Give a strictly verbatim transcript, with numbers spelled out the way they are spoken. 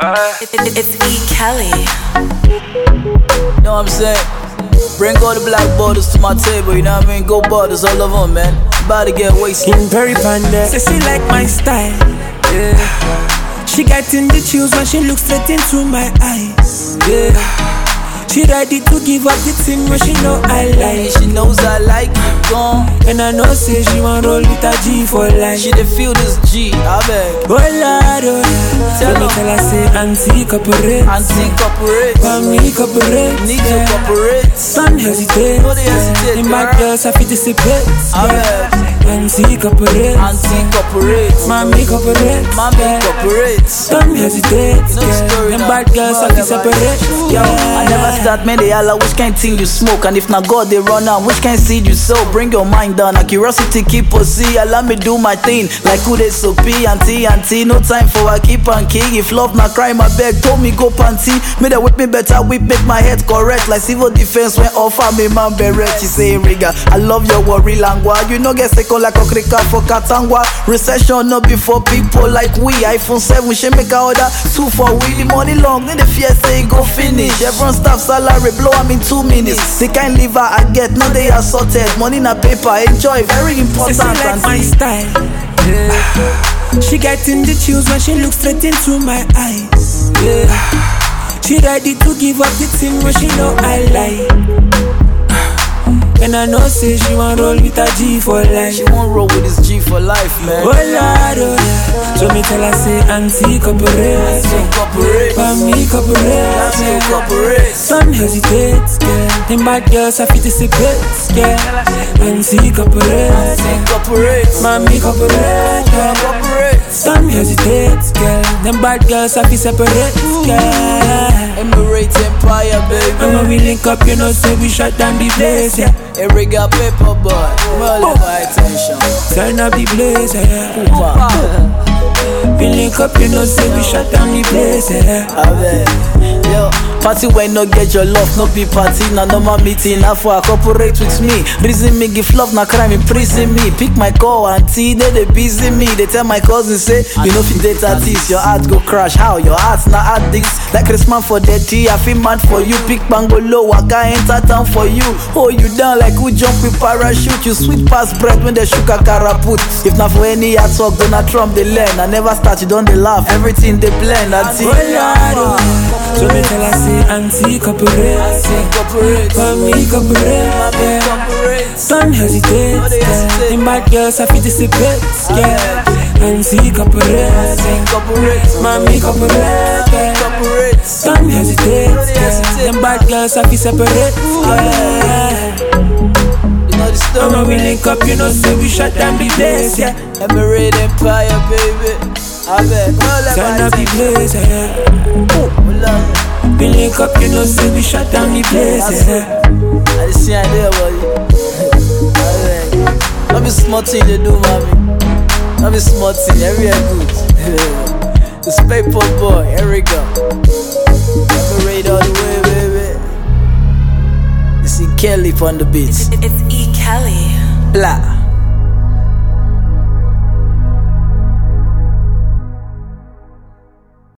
It, it, it's E. Kelly. Know what I'm saying? Bring all the black borders to my table, you know what I mean? Go borders, all of them, man. About to get wasted. King Perry Panda. Say she like my style. Yeah. She getting the chills when she looks straight into my eyes. Yeah. She ready to give up the thing when she know I like. She knows I like it, gone. And I know say she want roll with a G for life. She dey feel this G, I beg. Oh Lord, oh Lord. Tell me tell her say auntie cooperate. Auntie cooperate. For me cooperate. Need to cooperate. Don't hesitate. No they hesitate, in my girl. girls I fit dissipate. I beg. Auntie cooperate. Auntie cooperate. Mommy cooperate. Mommy cooperate. Don't hesitate. No story them now. bad girls I fit separate. Yo, I never start, man, they holla, which kind thing you smoke? And if not God, they run out, which kind seed you sow? Bring your mind down, and curiosity keep pussy. Allow me do my thing, like who they so P, auntie, auntie. No time for a keep and king. If love not cry, my beg, told me go panty. Made her whip me better, whip make my head correct. Like civil defense when offer me man beret. She say, Riga, I love your worry langua. You know get second like okrika for katangwa. Recession no be for people like we. iPhone seven, she make a order two for we. The money long, then the fear say go finish. Everyone staff salary blow am in two minutes. The kind liver I get, no they are sorted. Money na paper, enjoy, very important. She like my style. Yeah. She getting the chills when she looks straight into my eyes. Yeah. She ready to give up the thing when she know I like. And I know say she want roll with a G for life. She won't roll with this G for life, man. Oh Lord, oh Lord. So me tell her say auntie cooperate. Auntie cooperate. For me cooperate. Auntie cooperate. Don't hesitate, girl. Them bad girls I fit dissipate, girl. Auntie cooperate. Auntie cooperate. Mommy cooperate, girl. Cooperate. Don't hesitate, girl. Them bad girls I fit separate, girl. Emirate Empire, baby. And when we link up, you know say we shut down the place, yeah. Every got paper boy, well my attention. Turn up the blaze, yeah. Wow. We link up, you know say we shut down the place, yeah. I bet. Yo, party when no get your love, no be party, na normal meeting. Now for a cooperate with me. Reason me give love, na crime imprison me. Pick my call, auntie, they they busy me. They tell my cousin say, you know if you date artist, your heart go crash. How your heart's not addicts. Like Christmas for dirty, I feel mad for you. Pick bangolo, I can't enter town for you. Hold you down like who jump with parachute. You sweet past bread when they sugar caraput. If not for any hard talk, Donald Trump they learn. I never start, you don't they laugh. Everything they blend, auntie. So me tell her say auntie cooperate. Auntie cooperate. For me cooperate. Mommy cooperate. Don't hesitate, No, they hesitate. them bad girls I fit dissipate, yeah. Auntie cooperate. Auntie cooperate. Mommy cooperate, yeah. Cooperate. Don't hesitate, No, they hesitate. them bad girls I fit separate, yeah. You know the story. When we link up, you know say we shut down the place, yeah. Emirate Empire, baby. I bet. Turn up the place, yeah. We link up, you know say we shut down the place, yeah. I just see idea about you. I bet. Not be smart thing they do, mommy. Not be smart thing, everywhere good. This paper boy, here we go. Emirate all the way, baby. You see Kelly on the beats. It, it's E. Kelly. Blah.